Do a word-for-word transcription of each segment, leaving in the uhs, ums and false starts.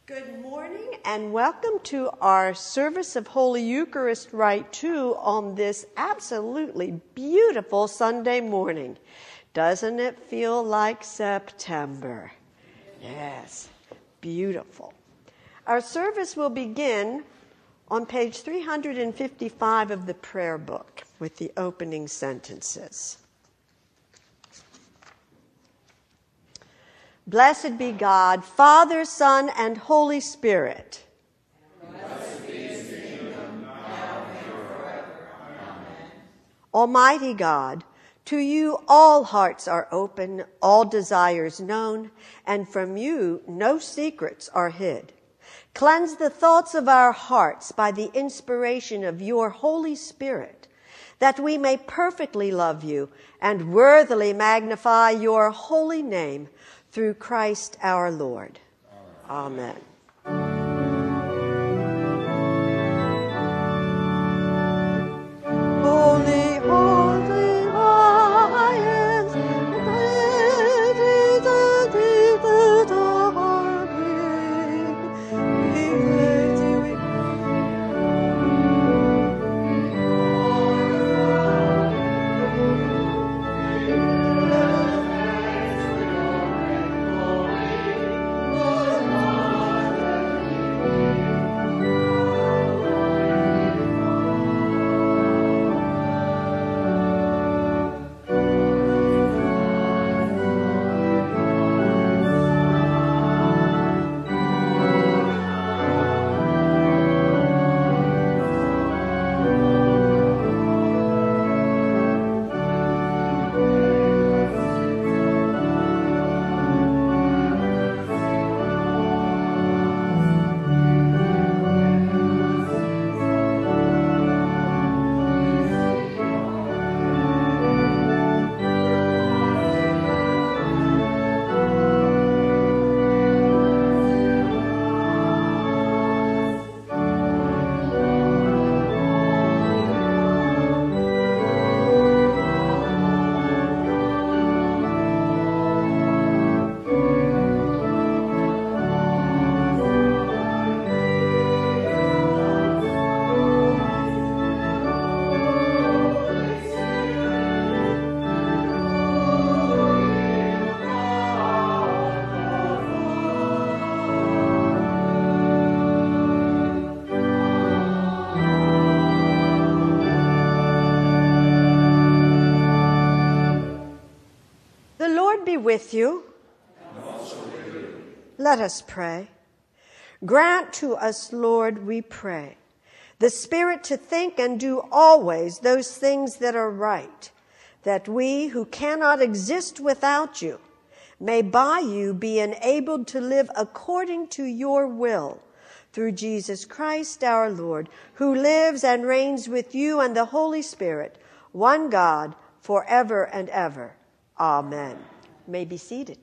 Good morning and welcome to our service of Holy Eucharist Rite two on this absolutely beautiful Sunday morning. Doesn't it feel like September? Yes, beautiful. Our service will begin on page three hundred fifty-five of the prayer book with the opening sentences. Blessed be God, Father, Son, and Holy Spirit. Blessed be his kingdom, now and forever. Amen. Almighty God, to you all hearts are open, all desires known, and from you no secrets are hid. Cleanse the thoughts of our hearts by the inspiration of your Holy Spirit, that we may perfectly love you and worthily magnify your holy name, through Christ our Lord. Amen. Holy, holy lions, praise the deep that are big. We praise you, we with you. And also with you. Let us pray. Grant to us, Lord, we pray, the spirit to think and do always those things that are right, that we who cannot exist without you may by you be enabled to live according to your will, through Jesus Christ our Lord, who lives and reigns with you and the Holy Spirit, one God, forever and ever. Amen. May be seated.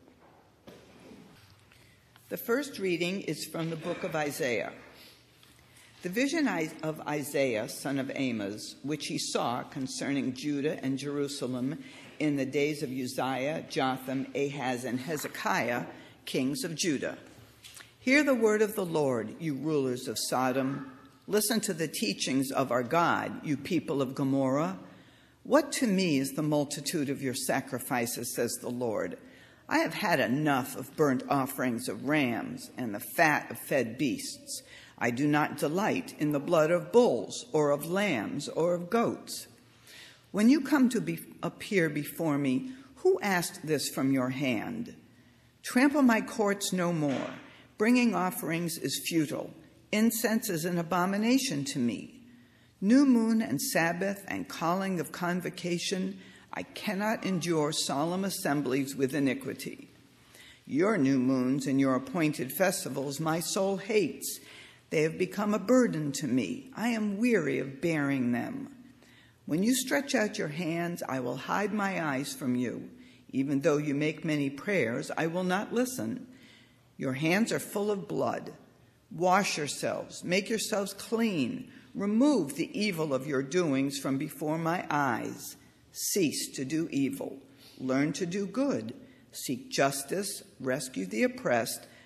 The first reading is from the book of Isaiah. The vision of Isaiah, son of Amos, which he saw concerning Judah and Jerusalem in the days of Uzziah, Jotham, Ahaz, and Hezekiah, kings of Judah. Hear the word of the Lord, you rulers of Sodom. Listen to the teachings of our God, you people of Gomorrah. What to me is the multitude of your sacrifices, says the Lord. I have had enough of burnt offerings of rams and the fat of fed beasts. I do not delight in the blood of bulls or of lambs or of goats. When you come to be, appear before me, who asked this from your hand? Trample my courts no more. Bringing offerings is futile. Incense is an abomination to me. New moon and Sabbath and calling of convocation, I cannot endure solemn assemblies with iniquity. Your new moons and your appointed festivals my soul hates. They have become a burden to me. I am weary of bearing them. When you stretch out your hands, I will hide my eyes from you. Even though you make many prayers, I will not listen. Your hands are full of blood. Wash yourselves, make yourselves clean. Remove the evil of your doings from before my eyes. Cease to do evil. Learn to do good. Seek justice. Rescue the oppressed.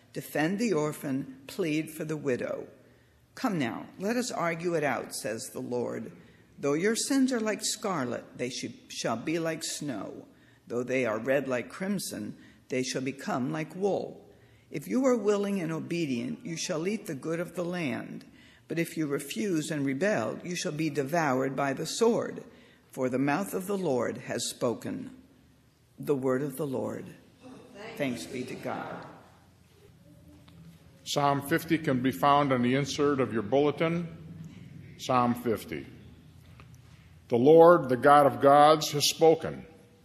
defend the orphan, plead for the widow. Come now, let us argue it out, says the Lord. Though your sins are like scarlet, they shall be like snow. Though they are red like crimson, they shall become like wool. If you are willing and obedient, you shall eat the good of the land. But if you refuse and rebel, you shall be devoured by the sword. For the mouth of the Lord has spoken. The word of the Lord. Thanks be to God. Psalm fifty can be found on the insert of your bulletin. Psalm fifty. The Lord, the God of gods, has spoken.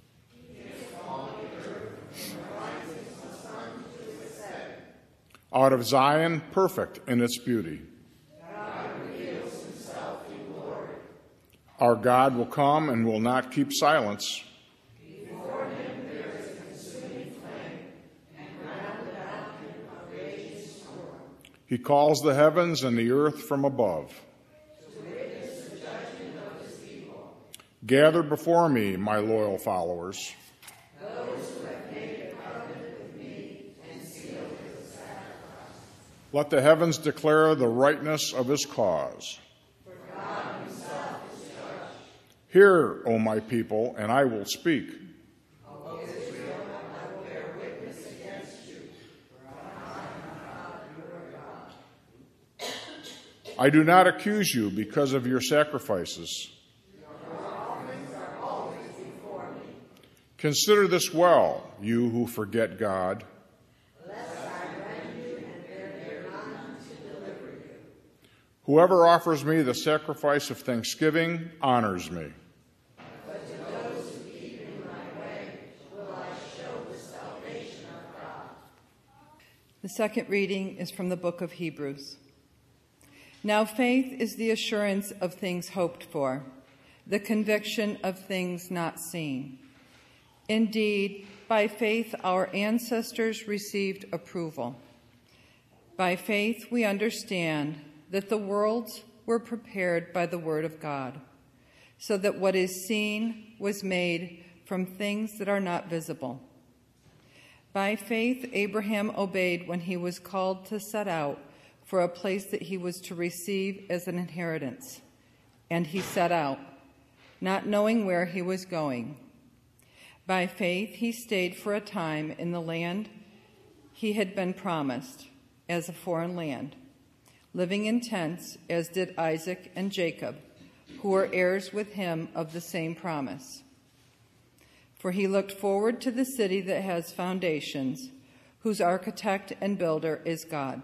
Out of Zion, perfect in its beauty. God reveals himself in glory. Our God will come and will not keep silence. Before him there is a consuming flame, and round about him a raging storm. He calls the heavens and the earth from above. To witness the judgment of his people. Gather before me, my loyal followers. Those who have made a covenant with me and sealed his sacrifice. Let the heavens declare the rightness of his cause. For God himself is judge. Hear, O my people, and I will speak. O Israel, I will bear witness against you. For I am God, your God. I do not accuse you because of your sacrifices. Your offerings are always before me. Consider this well, you who forget God. Whoever offers me the sacrifice of thanksgiving honors me. But to those who keep in my way will I show the salvation of God. The second reading is from the book of Hebrews. Now faith is the assurance of things hoped for, the conviction of things not seen. Indeed, by faith our ancestors received approval. By faith we understand that the worlds were prepared by the word of God, so that what is seen was made from things that are not visible. By faith, Abraham obeyed when he was called to set out for a place that he was to receive as an inheritance. And he set out, not knowing where he was going. By faith, he stayed for a time in the land he had been promised as a foreign land, living in tents, as did Isaac and Jacob, who were heirs with him of the same promise. For he looked forward to the city that has foundations, whose architect and builder is God.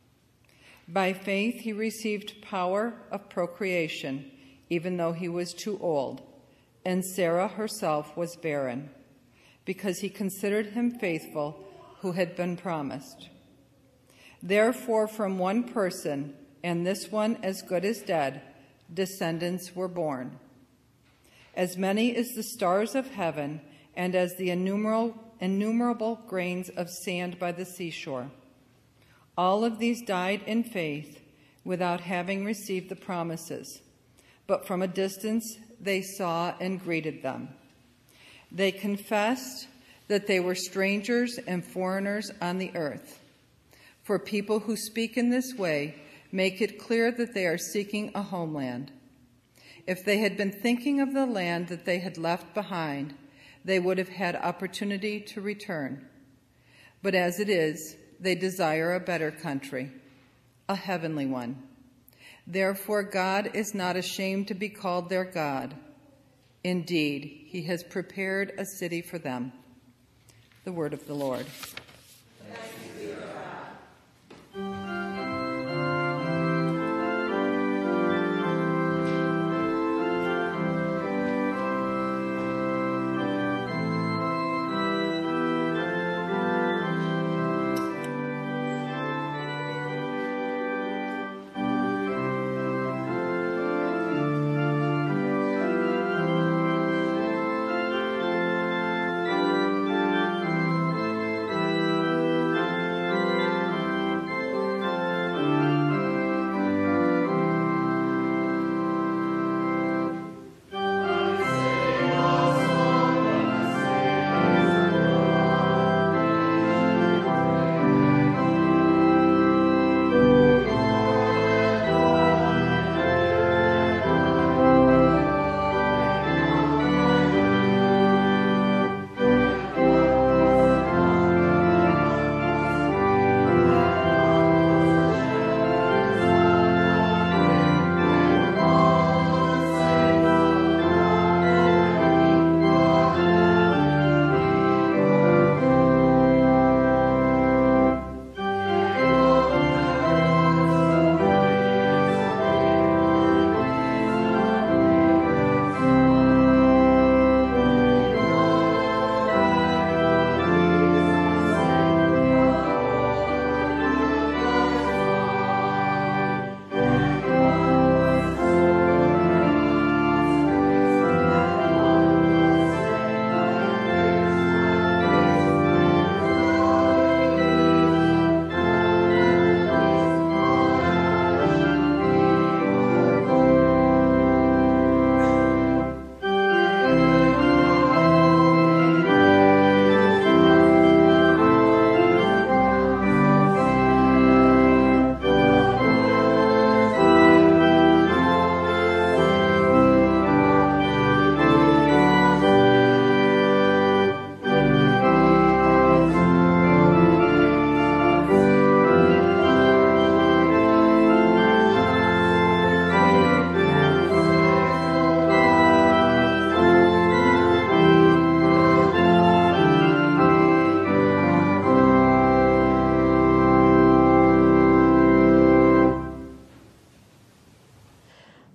By faith he received power of procreation, even though he was too old, and Sarah herself was barren, because he considered him faithful who had been promised. Therefore, from one person, and this one as good as dead, descendants were born. As many as the stars of heaven, and as the innumerable, innumerable grains of sand by the seashore. All of these died in faith, without having received the promises, but from a distance they saw and greeted them. They confessed that they were strangers and foreigners on the earth. For people who speak in this way make it clear that they are seeking a homeland. If they had been thinking of the land that they had left behind, they would have had opportunity to return. But as it is, they desire a better country, a heavenly one. Therefore, God is not ashamed to be called their God. Indeed, he has prepared a city for them. The word of the Lord.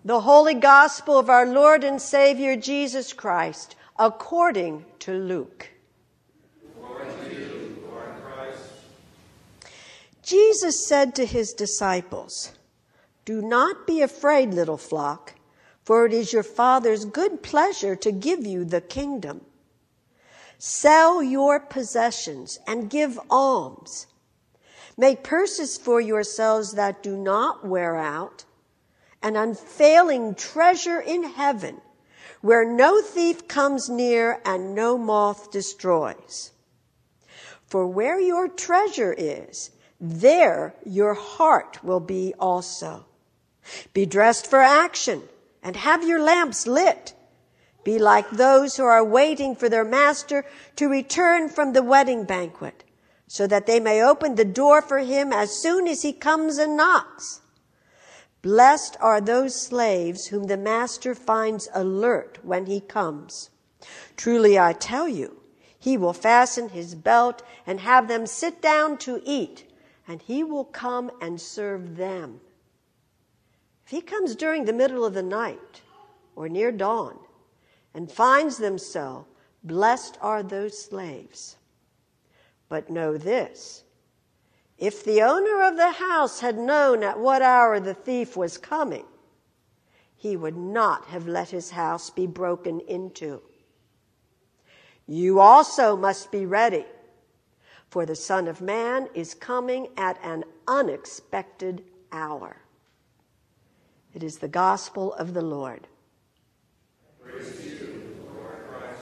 The Holy Gospel of our Lord and Savior Jesus Christ, according to Luke. Glory to you, Lord Christ. Jesus said to his disciples, "Do not be afraid, little flock, for it is your Father's good pleasure to give you the kingdom. Sell your possessions and give alms. Make purses for yourselves that do not wear out, an unfailing treasure in heaven, where no thief comes near and no moth destroys. For where your treasure is, there your heart will be also. Be dressed for action and have your lamps lit. Be like those who are waiting for their master to return from the wedding banquet, so that they may open the door for him as soon as he comes and knocks. Blessed are those slaves whom the master finds alert when he comes. Truly I tell you, he will fasten his belt and have them sit down to eat, and he will come and serve them. If he comes during the middle of the night or near dawn and finds them so, blessed are those slaves. But know this, if the owner of the house had known at what hour the thief was coming, he would not have let his house be broken into. You also must be ready, for the Son of Man is coming at an unexpected hour." It is the gospel of the Lord. Praise to you, Lord Christ.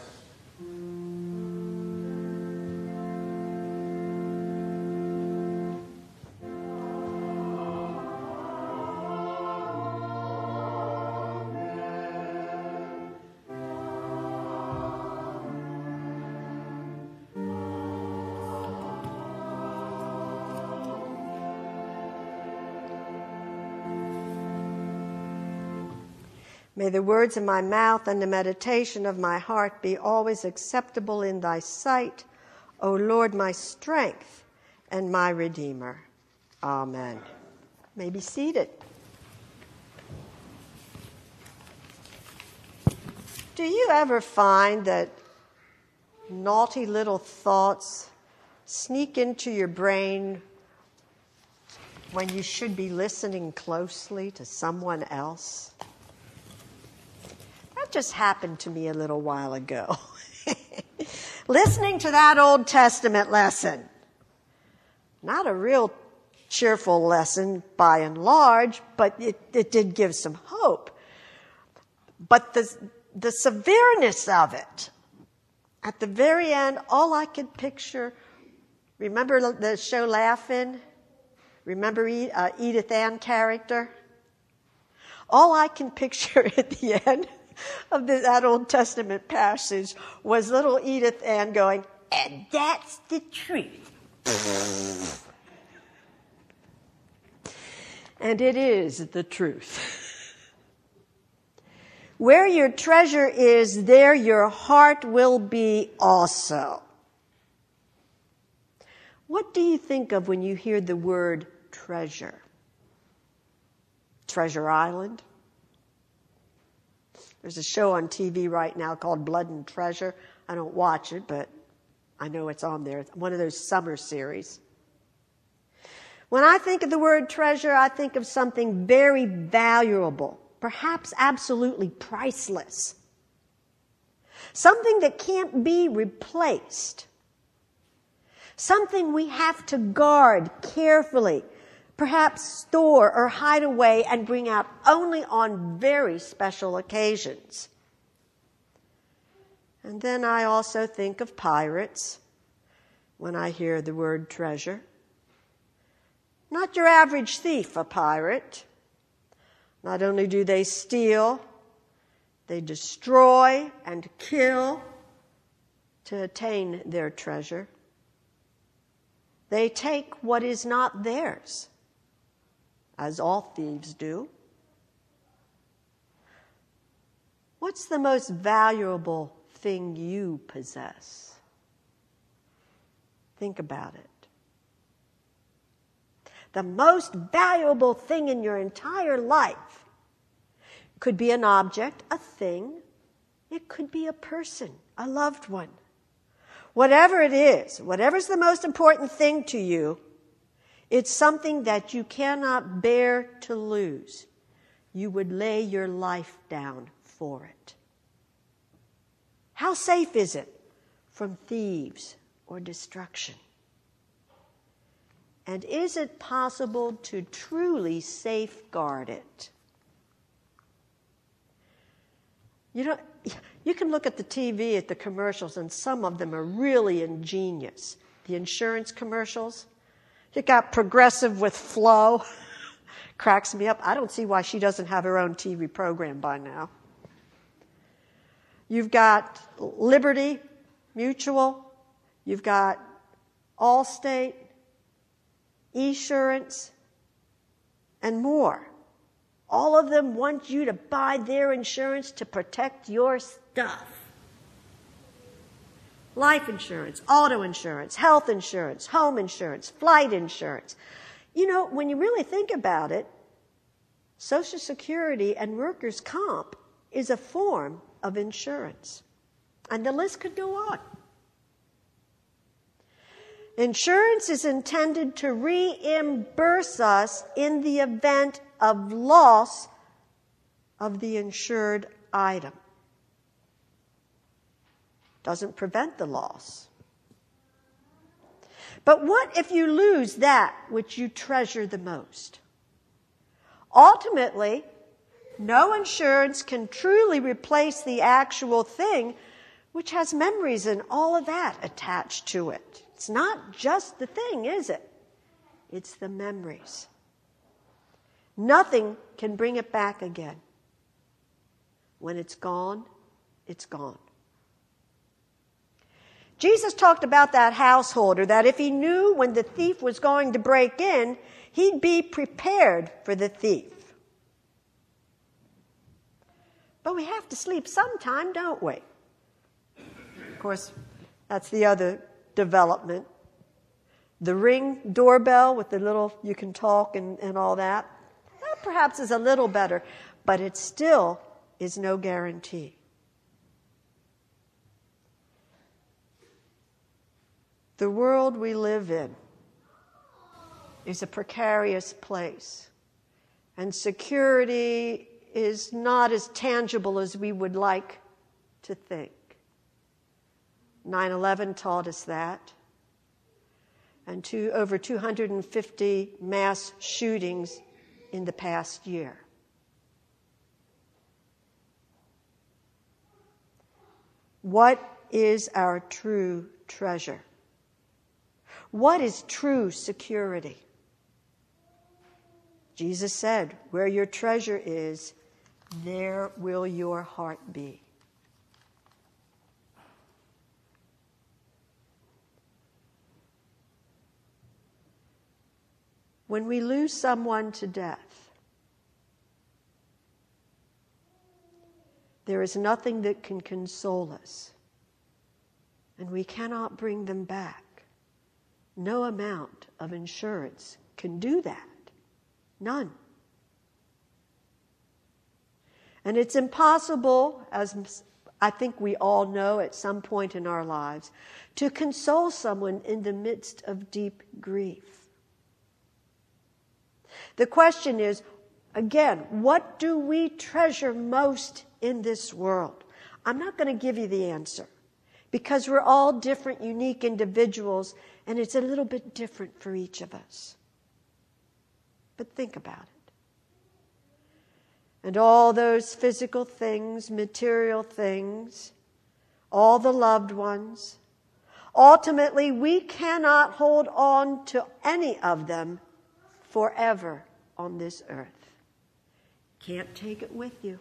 May the words of my mouth and the meditation of my heart be always acceptable in thy sight, O Lord, my strength and my Redeemer. Amen. You may be seated. Do you ever find that naughty little thoughts sneak into your brain when you should be listening closely to someone else? That just happened to me a little while ago. Listening to that Old Testament lesson. Not a real cheerful lesson by and large, but it, it did give some hope. But the, the severeness of it, at the very end, all I could picture, remember the show Laugh-In? Remember uh, Edith Ann character? All I can picture at the end of the, that Old Testament passage was little Edith Ann going, "And that's the truth." And it is the truth. Where your treasure is, there your heart will be also. What do you think of when you hear the word treasure? Treasure Island? There's a show on T V right now called Blood and Treasure. I don't watch it, but I know it's on there. It's one of those summer series. When I think of the word treasure, I think of something very valuable, perhaps absolutely priceless. Something that can't be replaced. Something we have to guard carefully, perhaps store or hide away and bring out only on very special occasions. And then I also think of pirates when I hear the word treasure. Not your average thief, a pirate. Not only do they steal, they destroy and kill to attain their treasure. They take what is not theirs, as all thieves do. What's the most valuable thing you possess? Think about it. The most valuable thing in your entire life Could be an object, a thing. It could be a person, a loved one. Whatever it is, whatever's the most important thing to you, it's something that you cannot bear to lose. You would lay your life down for it. How safe is it from thieves or destruction? And is it possible to truly safeguard it? You know, you can look at the T V, at the commercials, and some of them are really ingenious. The insurance commercials. You got Progressive with Flo. Cracks me up. I don't see why she doesn't have her own T V program by now. You've got Liberty Mutual. You've got Allstate, Esurance, and more. All of them want you to buy their insurance to protect your stuff. Life insurance, auto insurance, health insurance, home insurance, flight insurance. You know, when you really think about it, Social Security and workers' comp is a form of insurance. And the list could go on. Insurance is intended to reimburse us in the event of loss of the insured item. Doesn't prevent the loss. But what if you lose that which you treasure the most? Ultimately, no insurance can truly replace the actual thing, which has memories and all of that attached to it. It's not just the thing, is it? It's the memories. Nothing can bring it back again. When it's gone, it's gone. Jesus talked about that householder, that if he knew when the thief was going to break in, he'd be prepared for the thief. But we have to sleep sometime, don't we? Of course, that's the other development. The Ring doorbell with the little, you can talk and, and all that, that perhaps is a little better, but it still is no guarantee. The world we live in is a precarious place, and security is not as tangible as we would like to think. nine eleven taught us that, and two, over two hundred fifty mass shootings in the past year. What is our true treasure? What is true security? Jesus said, where your treasure is, there will your heart be. When we lose someone to death, there is nothing that can console us, and we cannot bring them back. No amount of insurance can do that. None. And it's impossible, as I think we all know at some point in our lives, to console someone in the midst of deep grief. The question is, again, what do we treasure most in this world? I'm not going to give you the answer, because we're all different, unique individuals, and it's a little bit different for each of us. But think about it. And all those physical things, material things, all the loved ones, ultimately we cannot hold on to any of them forever on this earth. Can't take it with you.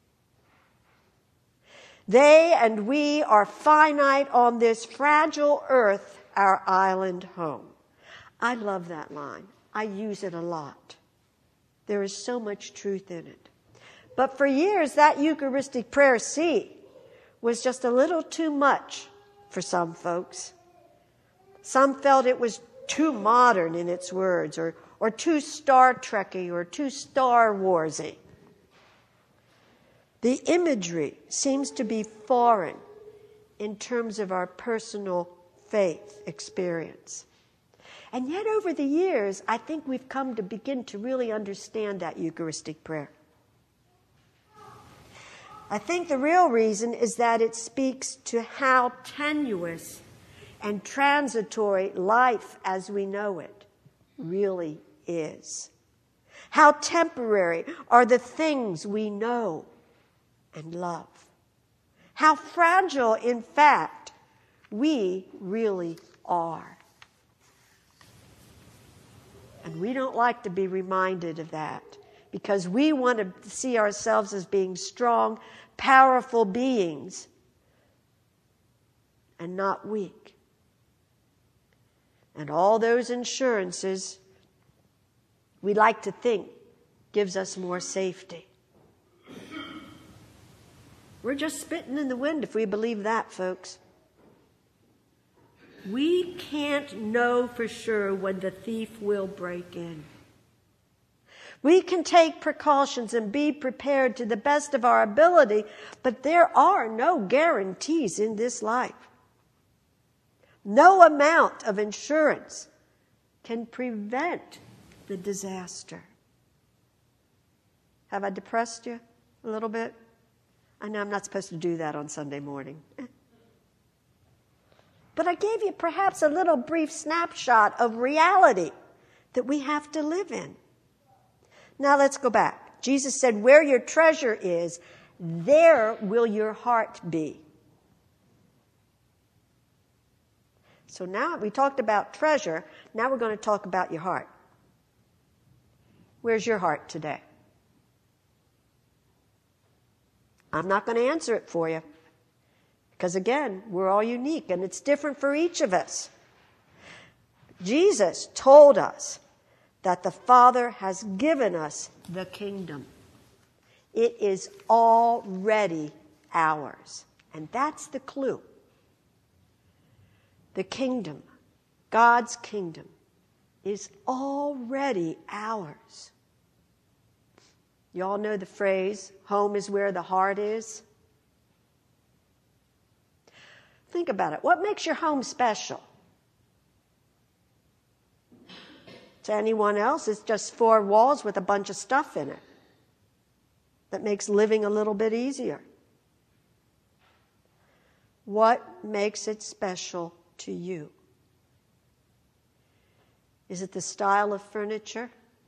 They and we are finite on this fragile earth, our island home. I love that line. I use it a lot. There is so much truth in it. But for years, that Eucharistic prayer, C, was just a little too much for some folks. Some felt it was too modern in its words, or, or too Star Trek-y, or too Star Wars-y. The imagery seems to be foreign in terms of our personal faith experience. And yet over the years, I think we've come to begin to really understand that Eucharistic prayer. I think the real reason is that it speaks to how tenuous and transitory life as we know it really is. How temporary are the things we know and love. How fragile, in fact, we really are. And we don't like to be reminded of that because we want to see ourselves as being strong, powerful beings and not weak. And all those insurances, we like to think, gives us more safety. We're just spitting in the wind if we believe that, folks. We can't know for sure when the thief will break in. We can take precautions and be prepared to the best of our ability, but there are no guarantees in this life. No amount of insurance can prevent the disaster. Have I depressed you a little bit? I know I'm not supposed to do that on Sunday morning. But I gave you perhaps a little brief snapshot of reality that we have to live in. Now let's go back. Jesus said, where your treasure is, there will your heart be. So now we talked about treasure. Now we're going to talk about your heart. Where's your heart today? I'm not going to answer it for you. Because again, we're all unique and it's different for each of us. Jesus told us that the Father has given us the kingdom. It is already ours. And that's the clue. The kingdom, God's kingdom, is already ours. You all know the phrase, home is where the heart is. Think about it. What makes your home special? To anyone else, it's just four walls with a bunch of stuff in it that makes living a little bit easier. What makes it special to you? Is it the style of furniture?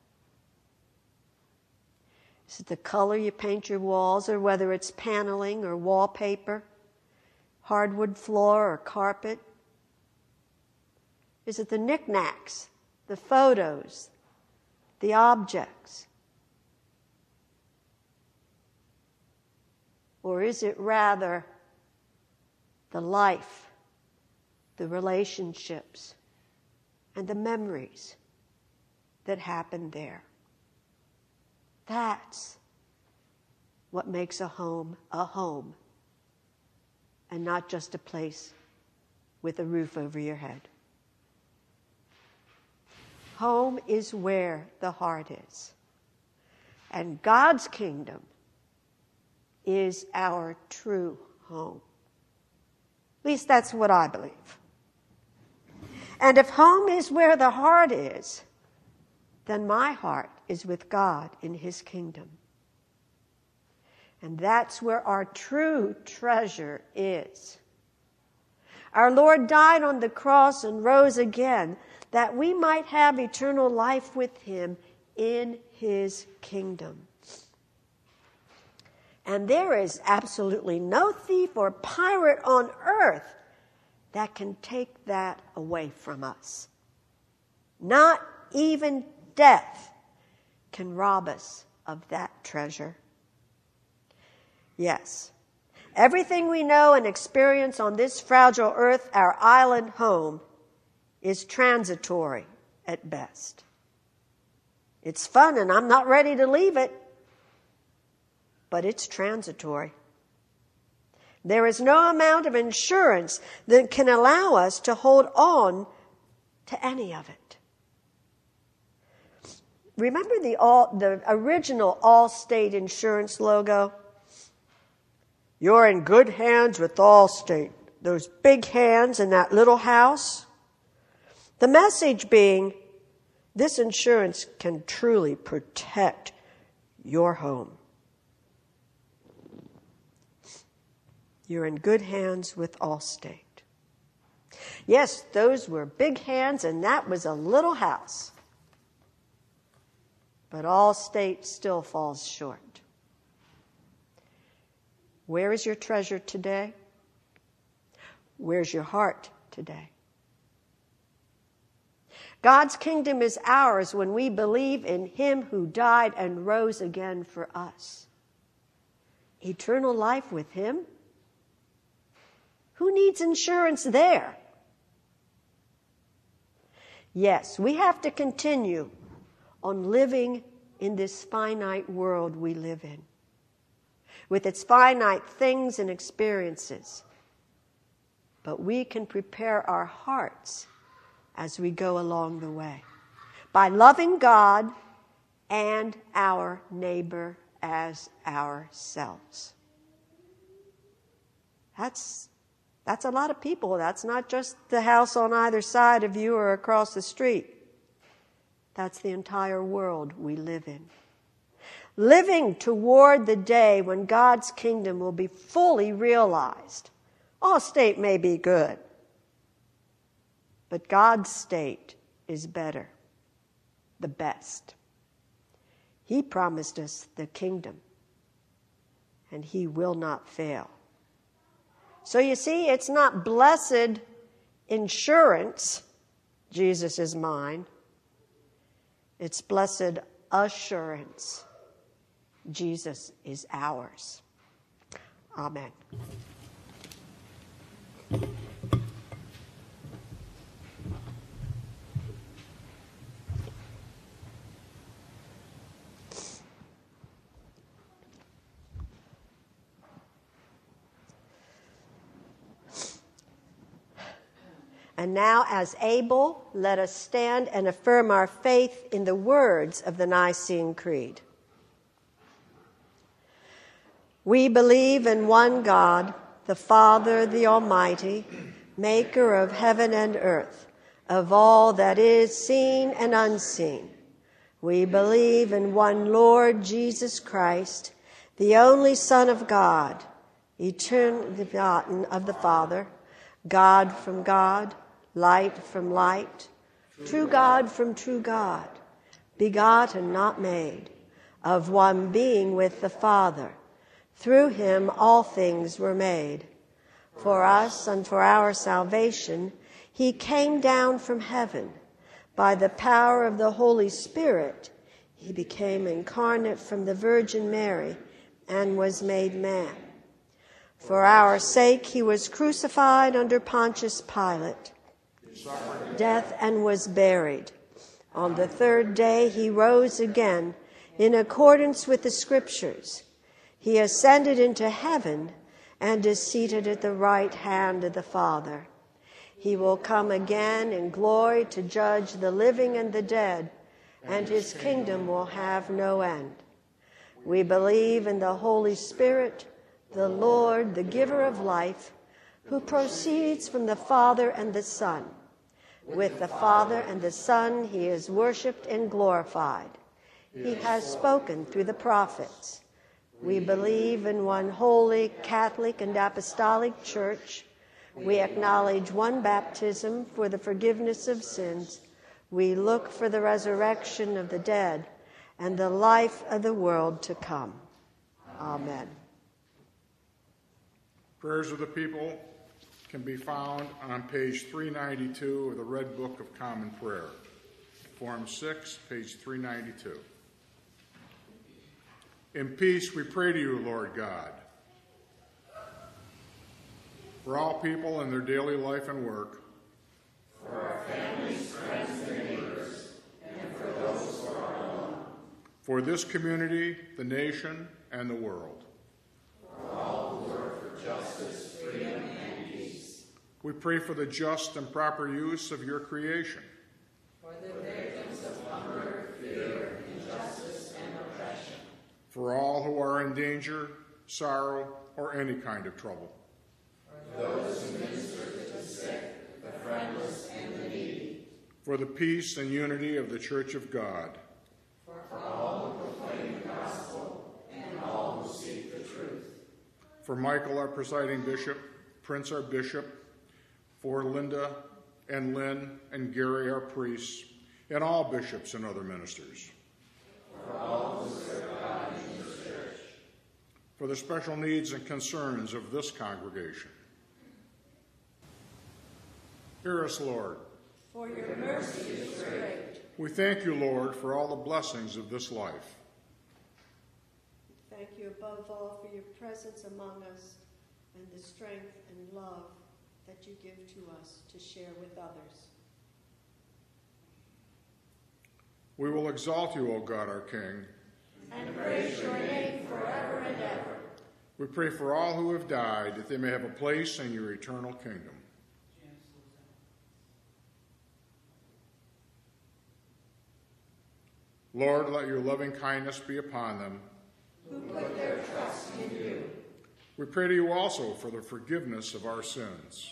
Is it the color you paint your walls, or whether it's paneling or wallpaper? Hardwood floor or carpet? Is it the knickknacks, the photos, the objects? Or is it rather the life, the relationships, and the memories that happened there? That's what makes a home a home. And not just a place with a roof over your head. Home is where the heart is. And God's kingdom is our true home. At least that's what I believe. And if home is where the heart is, then my heart is with God in His kingdom. And that's where our true treasure is. Our Lord died on the cross and rose again that we might have eternal life with Him in His kingdom. And there is absolutely no thief or pirate on earth that can take that away from us. Not even death can rob us of that treasure. Yes, everything we know and experience on this fragile earth, our island home, is transitory at best. It's fun and I'm not ready to leave it, but it's transitory. There is no amount of insurance that can allow us to hold on to any of it. Remember the all, the original Allstate insurance logo? You're in good hands with Allstate. Those big hands in that little house. The message being, this insurance can truly protect your home. You're in good hands with Allstate. Yes, those were big hands, and that was a little house. But Allstate still falls short. Where is your treasure today? Where's your heart today? God's kingdom is ours when we believe in him who died and rose again for us. Eternal life with him? Who needs insurance there? Yes, we have to continue on living in this finite world we live in, with its finite things and experiences. But we can prepare our hearts as we go along the way by loving God and our neighbor as ourselves. That's That's a lot of people. That's not just the house on either side of you or across the street. That's the entire world we live in. Living toward the day when God's kingdom will be fully realized. Allstate may be good, but God's state is better, the best. He promised us the kingdom, and he will not fail. So you see, it's not blessed insurance, Jesus is mine. It's blessed assurance, Jesus is ours. Amen. And now, as able, let us stand and affirm our faith in the words of the Nicene Creed. We believe in one God, the Father, the Almighty, maker of heaven and earth, of all that is seen and unseen. We believe in one Lord Jesus Christ, the only Son of God, eternally begotten of the Father, God from God, light from light, true God from true God, begotten, not made, of one being with the Father. Through him all things were made. For us and for our salvation, he came down from heaven. By the power of the Holy Spirit, he became incarnate from the Virgin Mary and was made man. For our sake, he was crucified under Pontius Pilate, death and was buried. On the third day he rose again in accordance with the Scriptures. He ascended into heaven and is seated at the right hand of the Father. He will come again in glory to judge the living and the dead, and his kingdom will have no end. We believe in the Holy Spirit, the Lord, the giver of life, who proceeds from the Father and the Son. With the Father and the Son he is worshipped and glorified. He has spoken through the prophets. We believe in one holy, Catholic, and Apostolic Church. We acknowledge one baptism for the forgiveness of sins. We look for the resurrection of the dead and the life of the world to come. Amen. Prayers of the people can be found on page three ninety-two of the Red Book of Common Prayer. Form six, page three ninety-two. In peace we pray to you, Lord God, for all people in their daily life and work, for our families, friends, and neighbors, and for those who are alone, for this community, the nation, and the world. For all who work for justice, freedom, and peace. We pray for the just and proper use of your creation. For the victims of hunger, fear, injustice, and oppression. For all who are in danger, sorrow, or any kind of trouble. For those who minister to the sick, the friendless, and the needy. For the peace and unity of the Church of God. For all who proclaim the gospel, and all who seek the truth. For Michael, our presiding bishop, Prince, our bishop, for Linda and Lynn and Gary, our priests, and all bishops and other ministers. For all who serve God in this church. For the special needs and concerns of this congregation. Hear us, Lord. For your mercy is great. We thank you, Lord, for all the blessings of this life. Thank you above all for your presence among us and the strength and love that you give to us to share with others. We will exalt you, O God, our King. And praise your name forever and ever. We pray for all who have died, that they may have a place in your eternal kingdom. Lord, let your loving kindness be upon them. Who put their trust in you. We pray to you also for the forgiveness of our sins.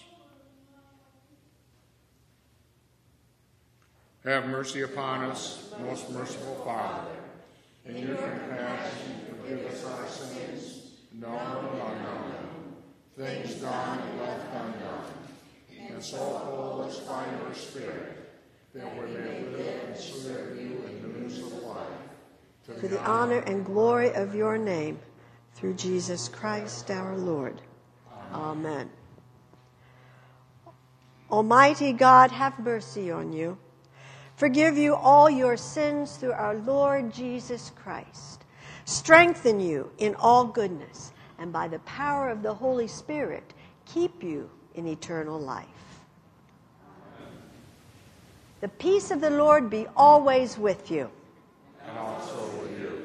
Have mercy upon us, most merciful Father. In your compassion, forgive us our sins, known and unknown, things done and left undone, and so hold us by your Spirit, that we may live and serve you in newness of life. To, To the honor and glory of your name, through Jesus Christ our Lord. Amen. Amen. Almighty God, have mercy on you. Forgive you all your sins through our Lord Jesus Christ. Strengthen you in all goodness, and by the power of the Holy Spirit, keep you in eternal life. The peace of the Lord be always with you. And also with you.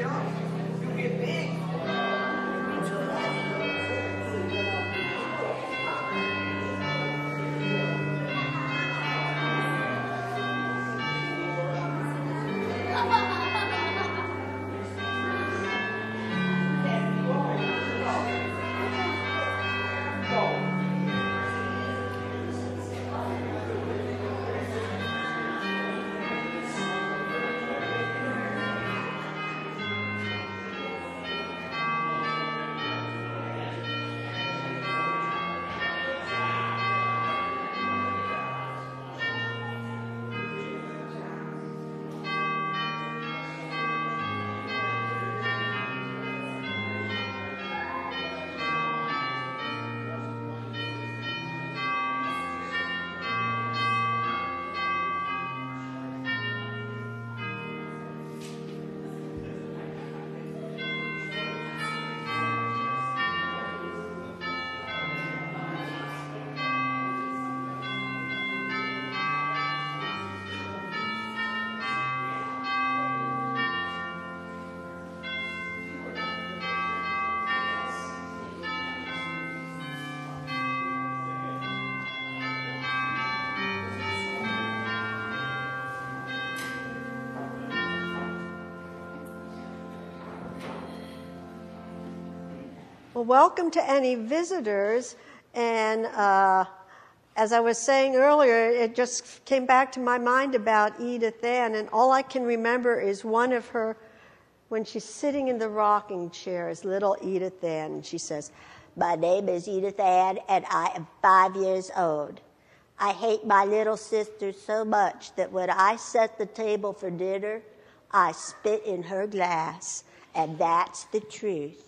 Well, welcome to any visitors. And uh, as I was saying earlier, it just came back to my mind about Edith Ann, and all I can remember is one of her, when she's sitting in the rocking chair, is little Edith Ann, and she says, "My name is Edith Ann, and I am five years old. I hate my little sister so much that when I set the table for dinner, I spit in her glass, and that's the truth."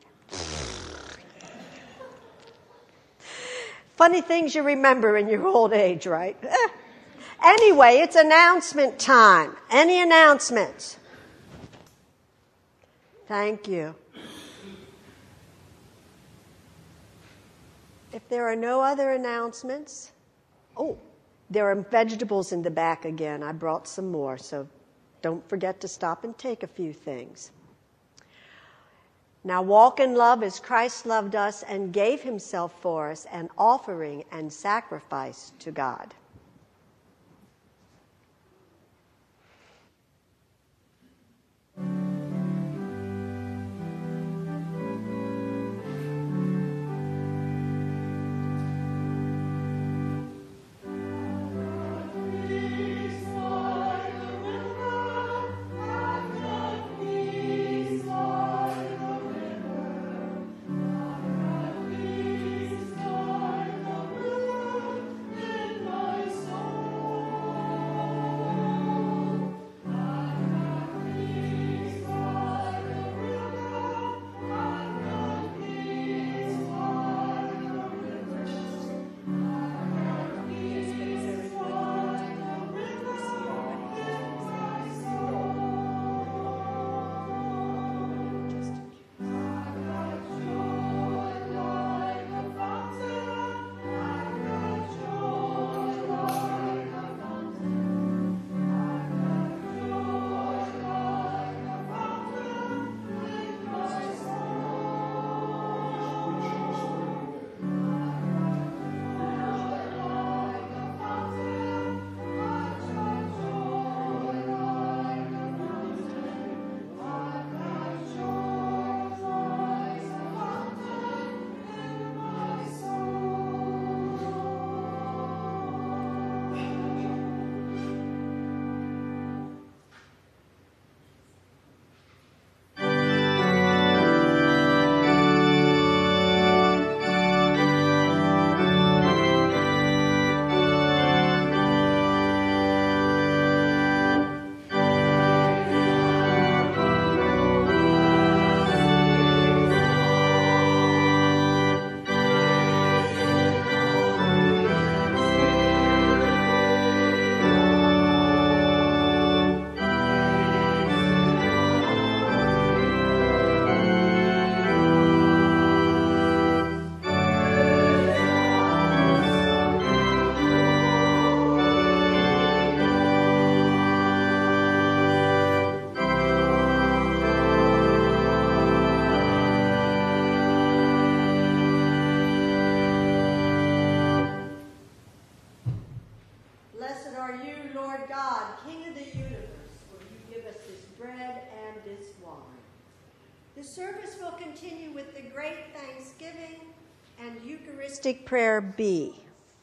Funny things you remember in your old age, right? Anyway, it's announcement time. Any announcements? Thank you. If there are no other announcements, oh, there are vegetables in the back again. I brought some more, so don't forget to stop and take a few things. Now walk in love as Christ loved us and gave himself for us, an offering and sacrifice to God. My The service will continue with the great thanksgiving and Eucharistic prayer B.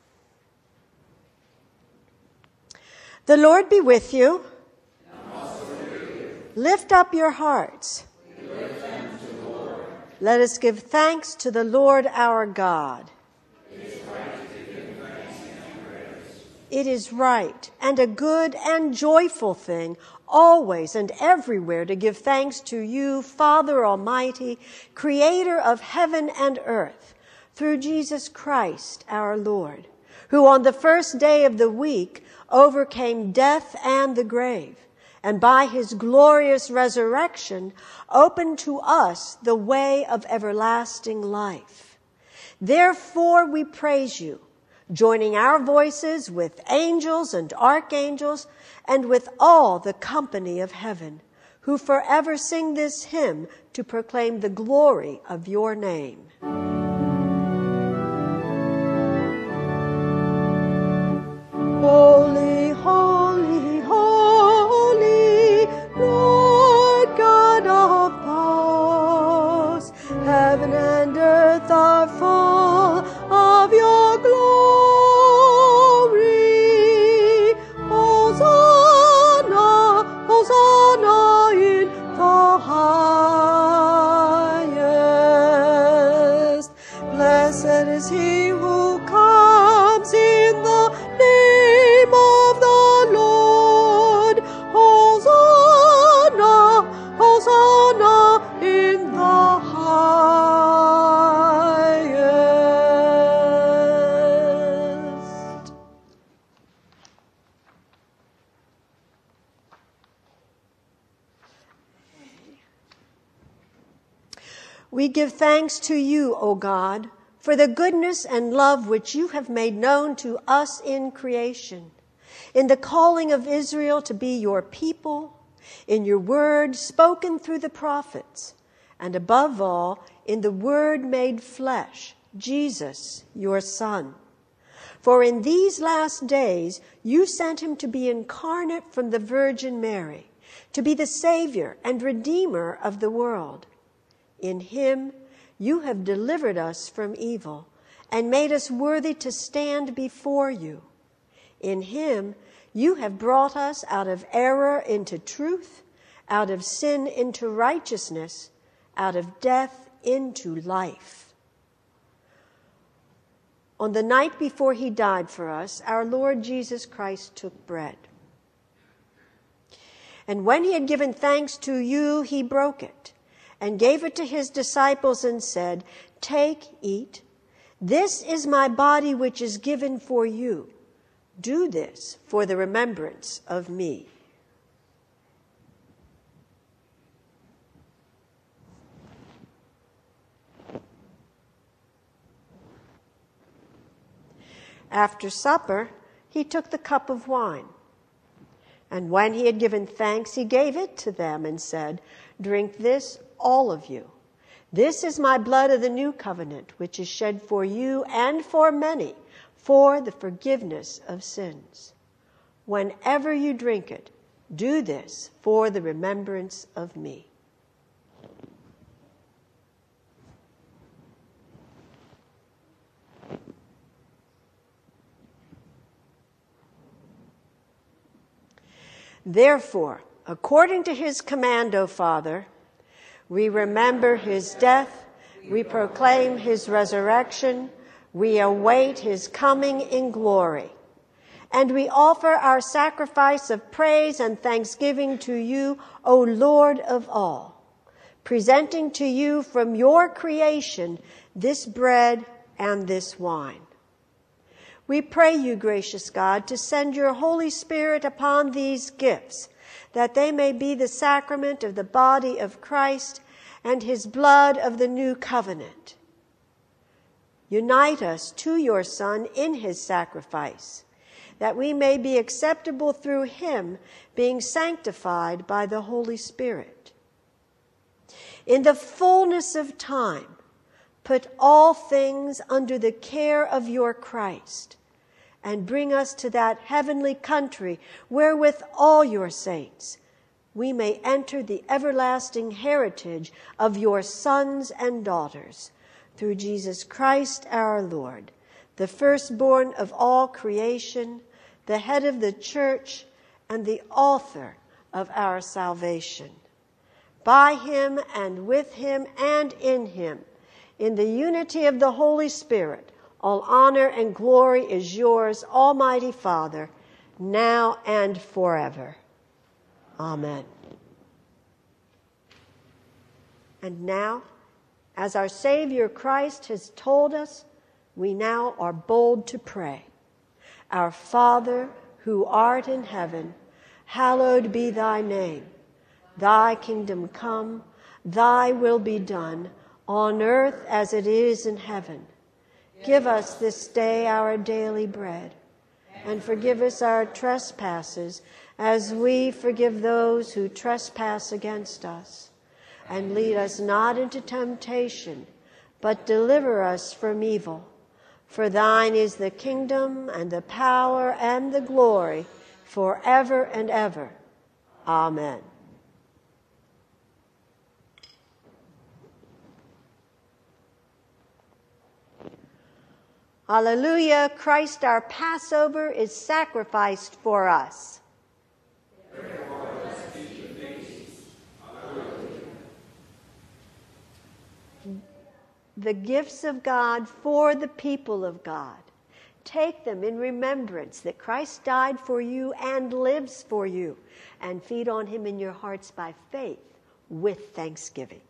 The Lord be with you. And also with you. Lift up your hearts. We lift them to the Lord. Let us give thanks to the Lord our God. It is right to give him thanks and praise. It is right and a good and joyful thing always and everywhere to give thanks to you, Father Almighty, Creator of heaven and earth, through Jesus Christ our Lord, who on the first day of the week overcame death and the grave, and by his glorious resurrection opened to us the way of everlasting life. Therefore we praise you, joining our voices with angels and archangels and with all the company of heaven, who forever sing this hymn to proclaim the glory of your name. Holy, holy, holy, Lord God of hosts, heaven and earth are full of your glory. Hosanna, Hosanna in the highest. Blessed is he who comes in the name of the Lord. Hosanna, Hosanna in the highest. We give thanks to you, O God, for the goodness and love which you have made known to us in creation, in the calling of Israel to be your people, in your word spoken through the prophets, and above all, in the word made flesh, Jesus, your Son. For in these last days you sent him to be incarnate from the Virgin Mary, to be the Savior and Redeemer of the world. In him you have delivered us from evil and made us worthy to stand before you. In him you have brought us out of error into truth, out of sin into righteousness, out of death into life. On the night before he died for us, our Lord Jesus Christ took bread. And when he had given thanks to you, he broke it and gave it to his disciples and said, "Take, eat. This is my body which is given for you. Do this for the remembrance of me." After supper, he took the cup of wine. And when he had given thanks, he gave it to them and said, "Drink this, all of you. This is my blood of the new covenant, which is shed for you and for many for the forgiveness of sins. Whenever you drink it, do this for the remembrance of me." Therefore, according to his command, O Father, we remember his death, we proclaim his resurrection, we await his coming in glory. And we offer our sacrifice of praise and thanksgiving to you, O Lord of all, presenting to you from your creation this bread and this wine. We pray you, gracious God, to send your Holy Spirit upon these gifts, that they may be the sacrament of the body of Christ and his blood of the new covenant. Unite us to your Son in his sacrifice, that we may be acceptable through him, being sanctified by the Holy Spirit. In the fullness of time, put all things under the care of your Christ, and bring us to that heavenly country where with all your saints we may enter the everlasting heritage of your sons and daughters, through Jesus Christ our Lord, the firstborn of all creation, the head of the church, and the author of our salvation. By him and with him and in him, in the unity of the Holy Spirit, all honor and glory is yours, Almighty Father, now and forever. Amen. And now, as our Savior Christ has told us, we now are bold to pray. Our Father, who art in heaven, hallowed be thy name. Thy kingdom come, thy will be done, on earth as it is in heaven. Give us this day our daily bread, and forgive us our trespasses, as we forgive those who trespass against us. And lead us not into temptation, but deliver us from evil. For thine is the kingdom, and the power, and the glory, forever and ever. Amen. Hallelujah, Christ our Passover is sacrificed for us. The gifts of God for the people of God. Take them in remembrance that Christ died for you and lives for you, and feed on him in your hearts by faith with thanksgiving.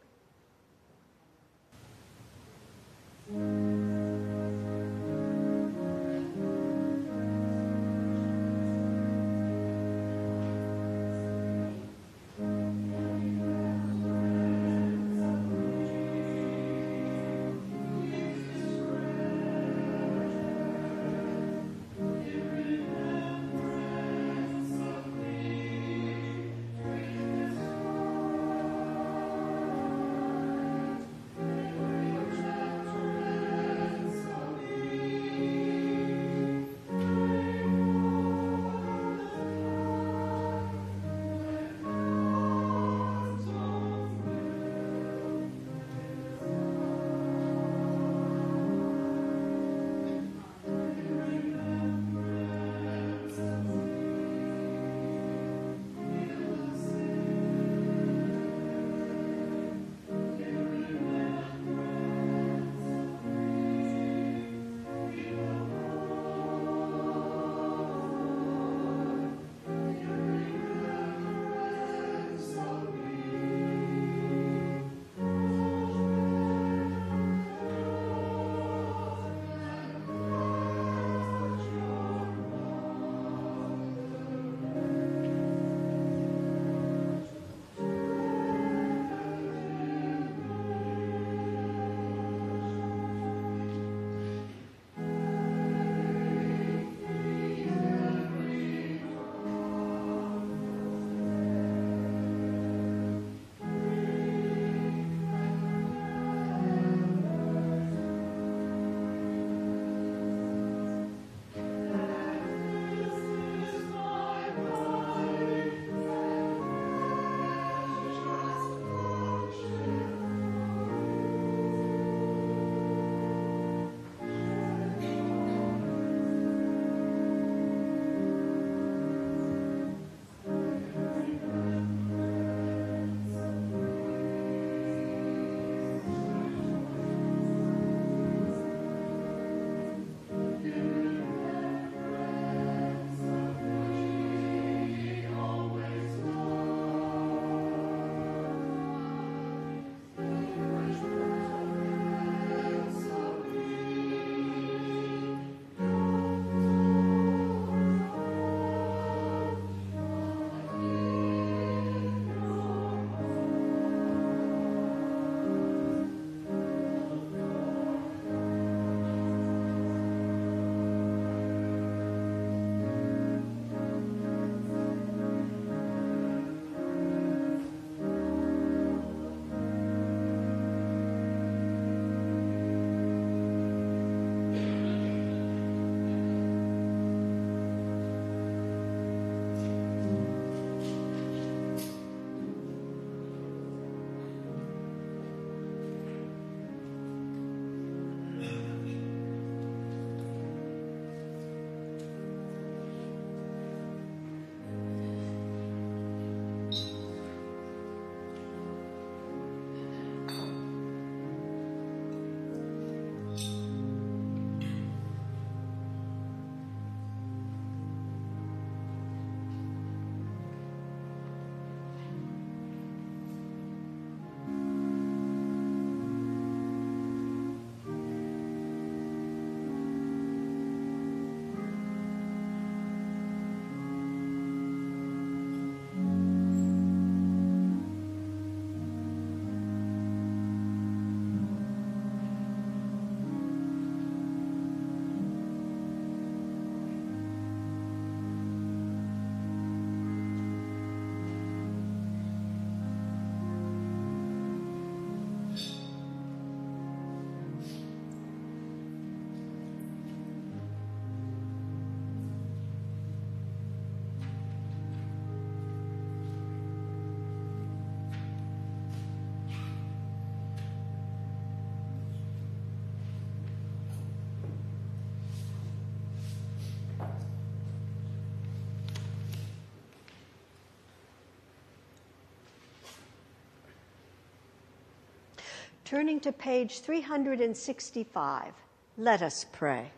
Turning to page three hundred sixty-five, let us pray.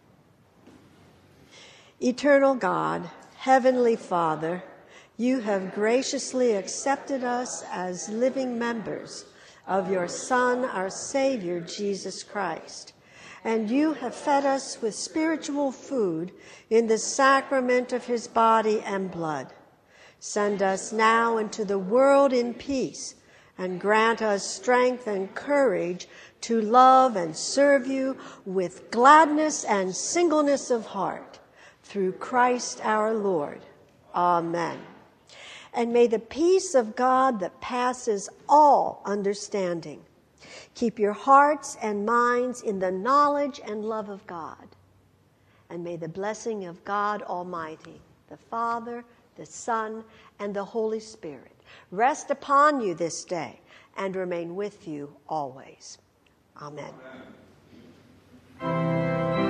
Eternal God, Heavenly Father, you have graciously accepted us as living members of your Son, our Savior, Jesus Christ, and you have fed us with spiritual food in the sacrament of his body and blood. Send us now into the world in peace, and grant us strength and courage to love and serve you with gladness and singleness of heart, through Christ our Lord. Amen. And may the peace of God that passes all understanding keep your hearts and minds in the knowledge and love of God. And may the blessing of God Almighty, the Father, the Son, and the Holy Spirit rest upon you this day and remain with you always. Amen. Amen.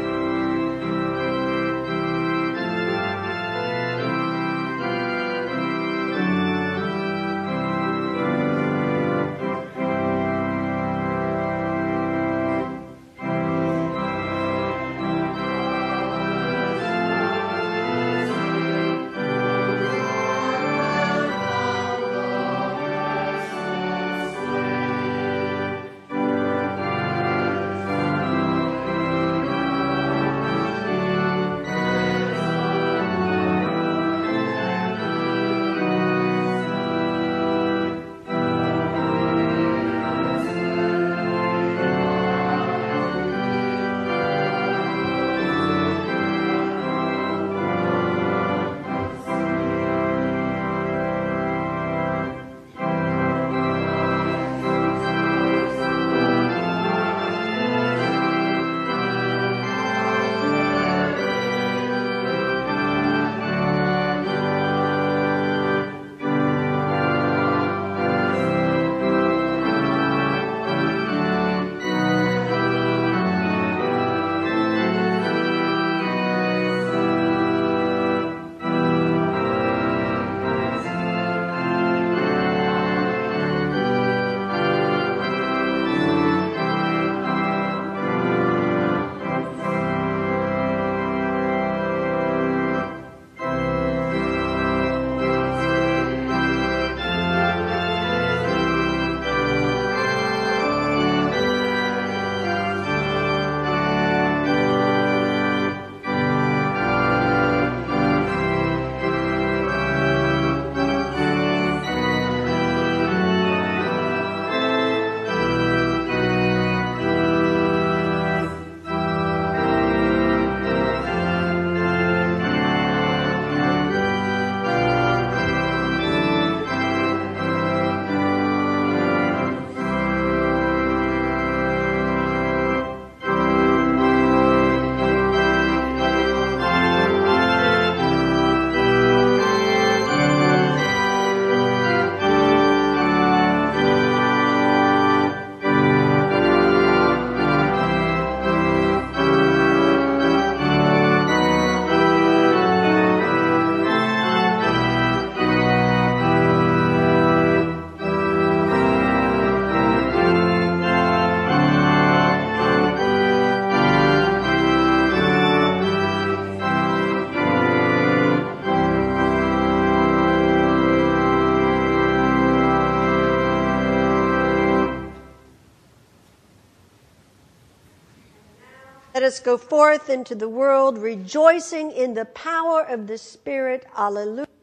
Let us go forth into the world rejoicing in the power of the Spirit. Alleluia.